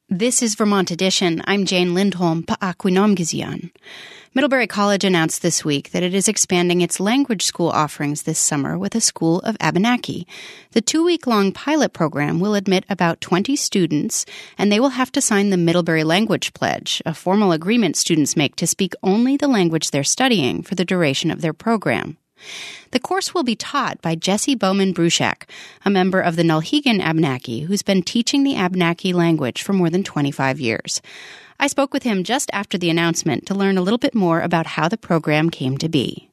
This is Vermont Edition. I'm Jane Lindholm, Pa'akwinam Gizian. Middlebury College announced this week that it is expanding its language school offerings this summer with a School of Abenaki. The 2-week-long pilot program will admit about 20 students, and they will have to sign the Middlebury Language Pledge, a formal agreement students make to speak only the language they're studying for the duration of their program. The course will be taught by Jesse Bowman-Bruchac, a member of the Nulhegan Abenaki who's been teaching the Abenaki language for more than 25 years. I spoke with him just after the announcement to learn a little bit more about how the program came to be.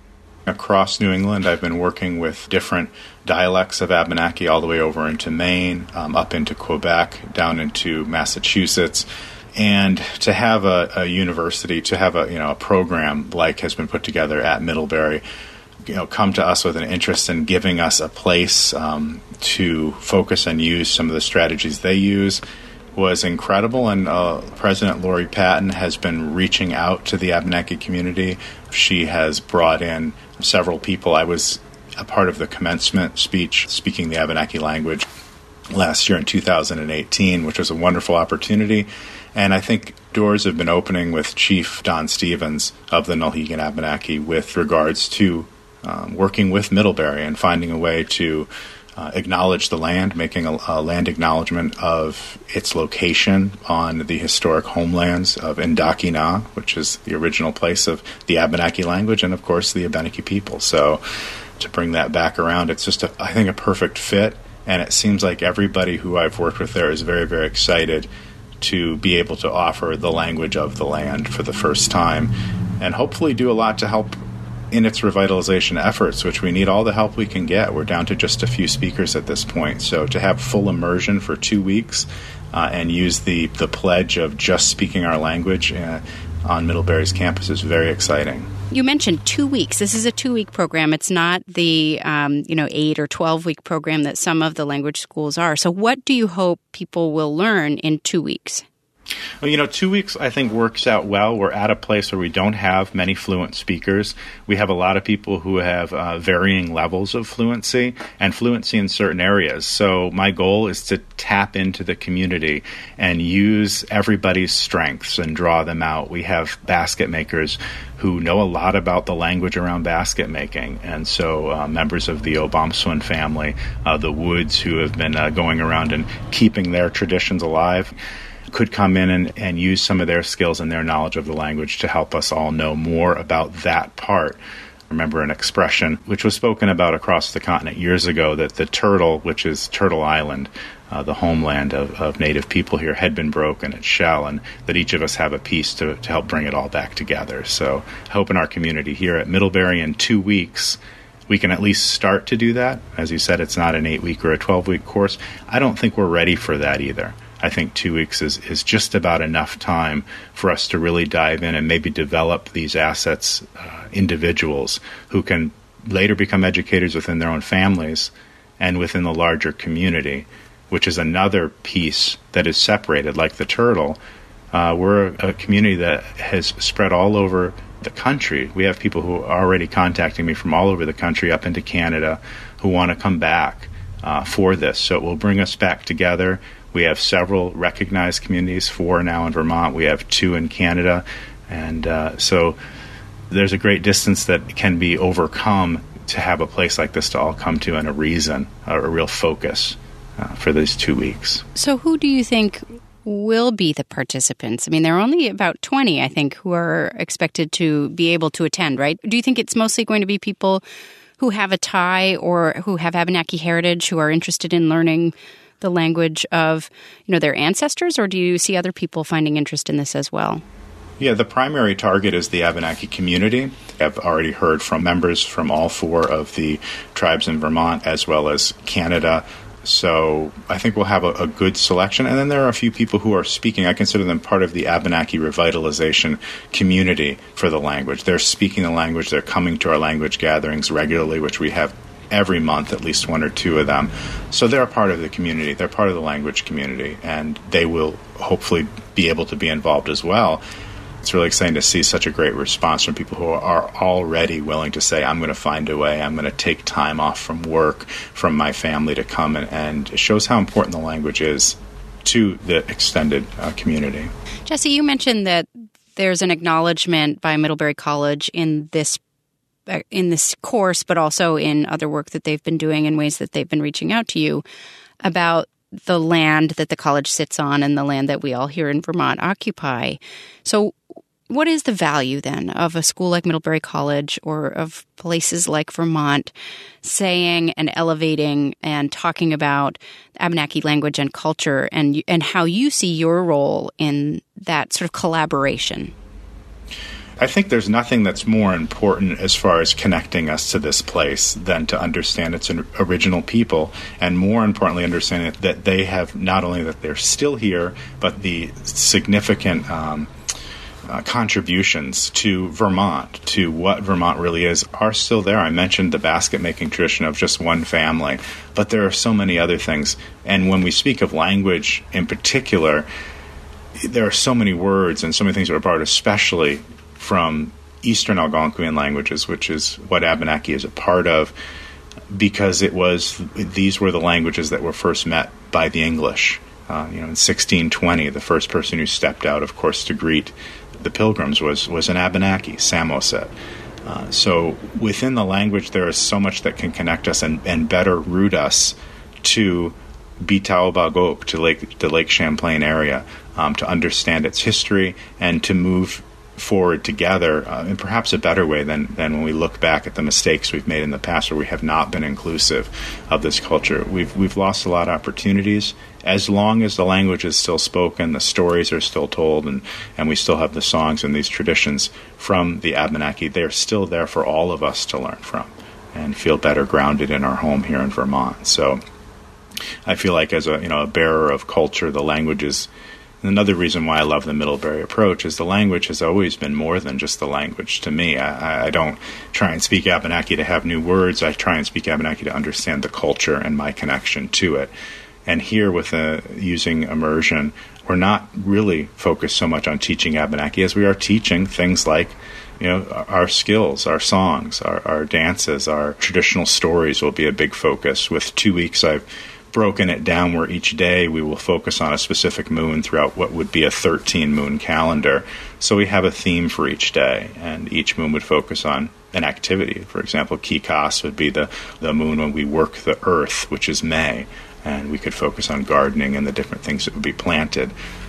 Across New England, I've been working with different dialects of Abenaki all the way over into Maine, up into Quebec, down into Massachusetts. And to have a university, to have a program like has been put together at Middlebury, come to us with an interest in giving us a place to focus and use some of the strategies they use was incredible. And President Lori Patton has been reaching out to the Abenaki community. She has brought in several people. I was a part of the commencement speech speaking the Abenaki language last year in 2018, which was a wonderful opportunity. And I think doors have been opening with Chief Don Stevens of the Nulhegan Abenaki with regards to working with Middlebury and finding a way to acknowledge the land, making a land acknowledgement of its location on the historic homelands of Indakina, which is the original place of the Abenaki language, and of course the Abenaki people. So to bring that back around, it's just, I think, a perfect fit. And it seems like everybody who I've worked with there is very, very excited to be able to offer the language of the land for the first time and hopefully do a lot to help in its revitalization efforts, which we need all the help we can get. We're down to just a few speakers at this point. So to have full immersion for 2 weeks and use the pledge of just speaking our language on Middlebury's campus is very exciting. You mentioned 2 weeks. This is a 2-week program. It's not the 8 or 12-week program that some of the language schools are. So what do you hope people will learn in 2 weeks? Well, 2 weeks, I think, works out well. We're at a place where we don't have many fluent speakers. We have a lot of people who have varying levels of fluency and fluency in certain areas. So my goal is to tap into the community and use everybody's strengths and draw them out. We have basket makers who know a lot about the language around basket making. And so members of the Obamswin family, the Woods, who have been going around and keeping their traditions alive, could come in and use some of their skills and their knowledge of the language to help us all know more about that part. I remember an expression which was spoken about across the continent years ago, that the turtle, which is Turtle Island, the homeland of Native people here, had been broken its shell, and that each of us have a piece to help bring it all back together. So I hope in our community here at Middlebury in 2 weeks, we can at least start to do that. As you said, it's not an 8-week or a 12-week course. I don't think we're ready for that either. I think 2 weeks is just about enough time for us to really dive in and maybe develop these assets, individuals who can later become educators within their own families and within the larger community, which is another piece that is separated, like the turtle. We're a community that has spread all over the country. We have people who are already contacting me from all over the country up into Canada who want to come back for this. So it will bring us back together. We have several recognized communities, 4 now in Vermont. We have 2 in Canada. And so there's a great distance that can be overcome to have a place like this to all come to, and a reason, a real focus for these 2 weeks. So who do you think will be the participants? I mean, there are only about 20, I think, who are expected to be able to attend, right? Do you think it's mostly going to be people who have a tie or who have Abenaki heritage, who are interested in learning the language of, their ancestors, or do you see other people finding interest in this as well? Yeah, the primary target is the Abenaki community. I've already heard from members from all 4 of the tribes in Vermont as well as Canada. So I think we'll have a good selection. And then there are a few people who are speaking. I consider them part of the Abenaki revitalization community for the language. They're speaking the language. They're coming to our language gatherings regularly, which we have every month, at least 1 or 2 of them. So they're a part of the community. They're part of the language community, and they will hopefully be able to be involved as well. It's really exciting to see such a great response from people who are already willing to say, I'm going to find a way, I'm going to take time off from work, from my family to come, and it shows how important the language is to the extended community. Jesse, you mentioned that there's an acknowledgement by Middlebury College in this course, but also in other work that they've been doing in ways that they've been reaching out to you about the land that the college sits on and the land that we all here in Vermont occupy. So what is the value then of a school like Middlebury College or of places like Vermont saying and elevating and talking about Abenaki language and culture and how you see your role in that sort of collaboration? I think there's nothing that's more important as far as connecting us to this place than to understand its original people, and more importantly, understanding that they have not only that they're still here, but the significant contributions to Vermont, to what Vermont really is, are still there. I mentioned the basket-making tradition of just one family, but there are so many other things. And when we speak of language in particular, there are so many words and so many things that are brought, especially from Eastern Algonquian languages, which is what Abenaki is a part of, because these were the languages that were first met by the English. In 1620, the first person who stepped out, of course, to greet the Pilgrims was an Abenaki, Samoset. So within the language, there is so much that can connect us and better root us to Bitaubagok, to the Lake Champlain area, to understand its history and to move forward together in perhaps a better way than when we look back at the mistakes we've made in the past where we have not been inclusive of this culture. We've lost a lot of opportunities. As long as the language is still spoken, the stories are still told, and we still have the songs and these traditions from the Abenaki, they're still there for all of us to learn from and feel better grounded in our home here in Vermont. So I feel like as a bearer of culture, the language is another reason why I love the Middlebury approach is the language has always been more than just the language to me. I don't try and speak Abenaki to have new words. I try and speak Abenaki to understand the culture and my connection to it. And here with using immersion, we're not really focused so much on teaching Abenaki as we are teaching things like our skills, our songs, our dances, our traditional stories will be a big focus. With 2 weeks, I've broken it down where each day we will focus on a specific moon throughout what would be a 13-moon calendar. So we have a theme for each day, and each moon would focus on an activity. For example, Kikas would be the moon when we work the earth, which is May, and we could focus on gardening and the different things that would be planted.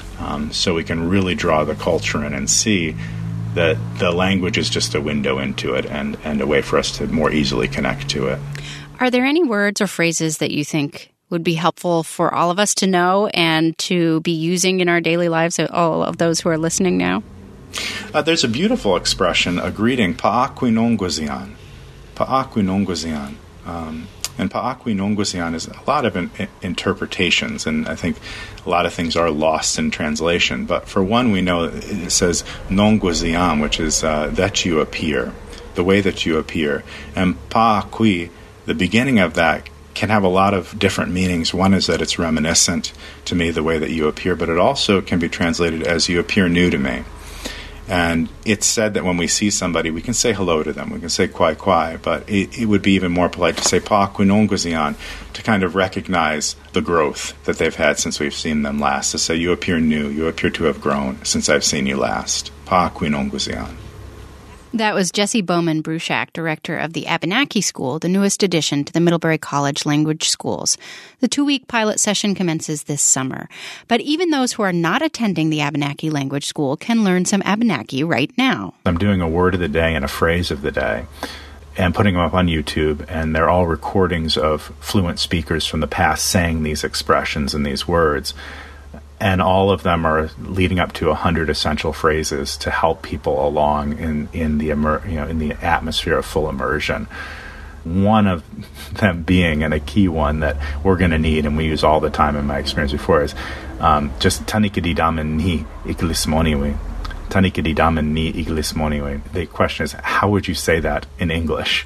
So we can really draw the culture in and see that the language is just a window into it and a way for us to more easily connect to it. Are there any words or phrases that you think would be helpful for all of us to know and to be using in our daily lives, all of those who are listening now? There's a beautiful expression, a greeting, Pa'akwinongwazian. Pa'akwinongwazian. And Pa'akwinongwazian is a lot of interpretations, and I think a lot of things are lost in translation. But for one, we know it says Nongwazian, which is that you appear, the way that you appear. And Pa'akwi, the beginning of that, can have a lot of different meanings. One is that it's reminiscent to me, the way that you appear, but it also can be translated as you appear new to me. And it's said that when we see somebody, we can say hello to them. We can say kwai kwai, but it would be even more polite to say Pa'akwinongwazian, to kind of recognize the growth that they've had since we've seen them last, to say you appear new, you appear to have grown since I've seen you last. Pa'akwinongwazian. That was Jesse Bowman Bruchac, director of the Abenaki School, the newest addition to the Middlebury College Language Schools. The 2-week pilot session commences this summer. But even those who are not attending the Abenaki Language School can learn some Abenaki right now. I'm doing a word of the day and a phrase of the day and putting them up on YouTube, and they're all recordings of fluent speakers from the past saying these expressions and these words. And all of them are leading up to 100 essential phrases to help people along in the atmosphere of full immersion. One of them being, and a key one that we're going to need, and we use all the time in my experience before, is just tanikadidamen ni iglismoniwe. Tanikadidamen ni iglismoniwe. The question is, how would you say that in English?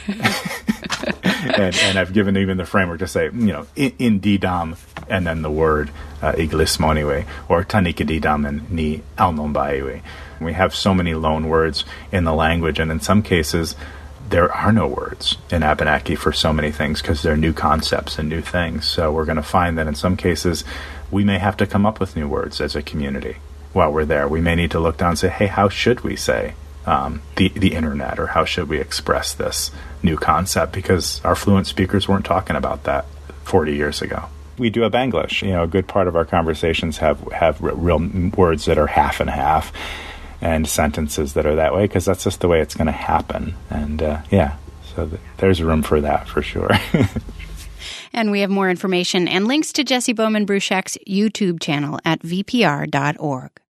and I've given even the framework to say, in didam, and then the word iglismoniwe, or tanikadidamen ni alnombaiwe. We have so many loan words in the language, and in some cases, there are no words in Abenaki for so many things because they're new concepts and new things. So we're going to find that in some cases, we may have to come up with new words as a community while we're there. We may need to look down and say, hey, how should we say the internet, or how should we express this new concept? Because our fluent speakers weren't talking about that 40 years ago. We do have English. A good part of our conversations have real words that are half and half, and sentences that are that way, because that's just the way it's going to happen. And so there's room for that for sure. And we have more information and links to Jesse Bowman Bruchek's YouTube channel at vpr.org.